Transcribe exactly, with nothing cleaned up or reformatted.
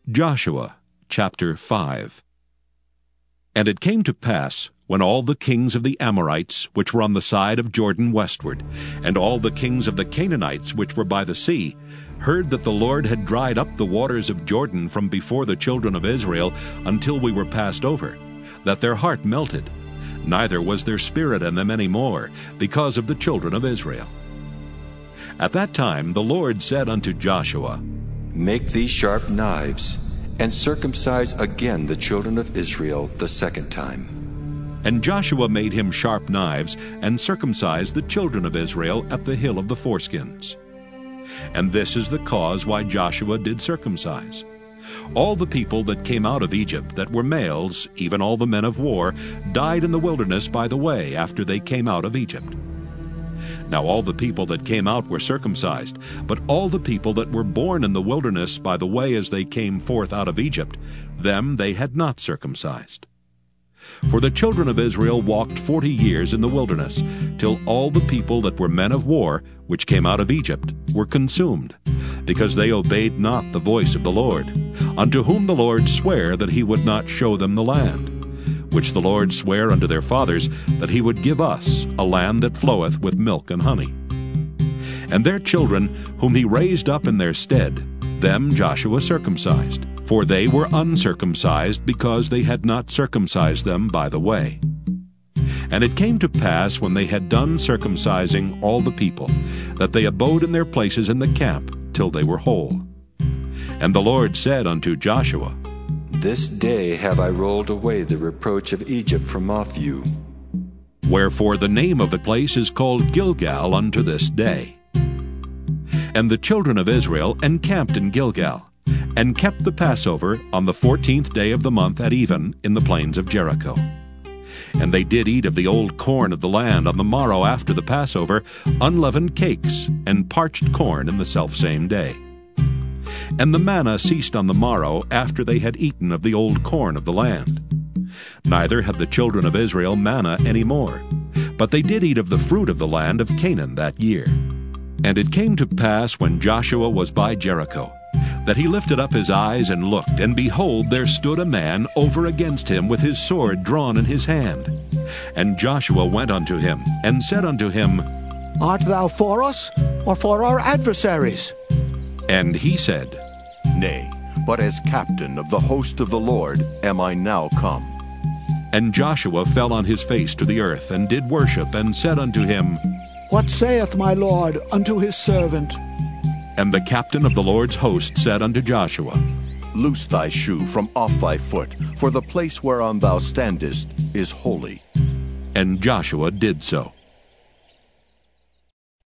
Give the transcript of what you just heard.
Joshua chapter five. And it came to pass, when all the kings of the Amorites, which were on the side of Jordan westward, and all the kings of the Canaanites, which were by the sea, heard that the Lord had dried up the waters of Jordan from before the children of Israel until we were passed over, that their heart melted, neither was there spirit in them any more, because of the children of Israel. At that time the Lord said unto Joshua, Make thee sharp knives, and circumcise again the children of Israel the second time. And Joshua made him sharp knives, and circumcised the children of Israel at the hill of the foreskins. And this is the cause why Joshua did circumcise. All the people that came out of Egypt that were males, even all the men of war, died in the wilderness by the way after they came out of Egypt. Now all the people that came out were circumcised, but all the people that were born in the wilderness by the way as they came forth out of Egypt, them they had not circumcised. For the children of Israel walked forty years in the wilderness, till all the people that were men of war, which came out of Egypt, were consumed, because they obeyed not the voice of the Lord, unto whom the Lord sware that he would not show them the land, which the Lord sware unto their fathers, that he would give us a land that floweth with milk and honey. And their children, whom he raised up in their stead, them Joshua circumcised, for they were uncircumcised, because they had not circumcised them by the way. And it came to pass, when they had done circumcising all the people, that they abode in their places in the camp till they were whole. And the Lord said unto Joshua, This day have I rolled away the reproach of Egypt from off you. Wherefore the name of the place is called Gilgal unto this day. And the children of Israel encamped in Gilgal, and kept the Passover on the fourteenth day of the month at even in the plains of Jericho. And they did eat of the old corn of the land on the morrow after the Passover, unleavened cakes, and parched corn in the selfsame day. And the manna ceased on the morrow after they had eaten of the old corn of the land. Neither had the children of Israel manna any more, but they did eat of the fruit of the land of Canaan that year. And it came to pass, when Joshua was by Jericho, that he lifted up his eyes and looked, and behold, there stood a man over against him with his sword drawn in his hand. And Joshua went unto him, and said unto him, Art thou for us, or for our adversaries? And he said, Nay, but as captain of the host of the Lord am I now come. And Joshua fell on his face to the earth, and did worship, and said unto him, What saith my Lord unto his servant? And the captain of the Lord's host said unto Joshua, Loose thy shoe from off thy foot, for the place whereon thou standest is holy. And Joshua did so.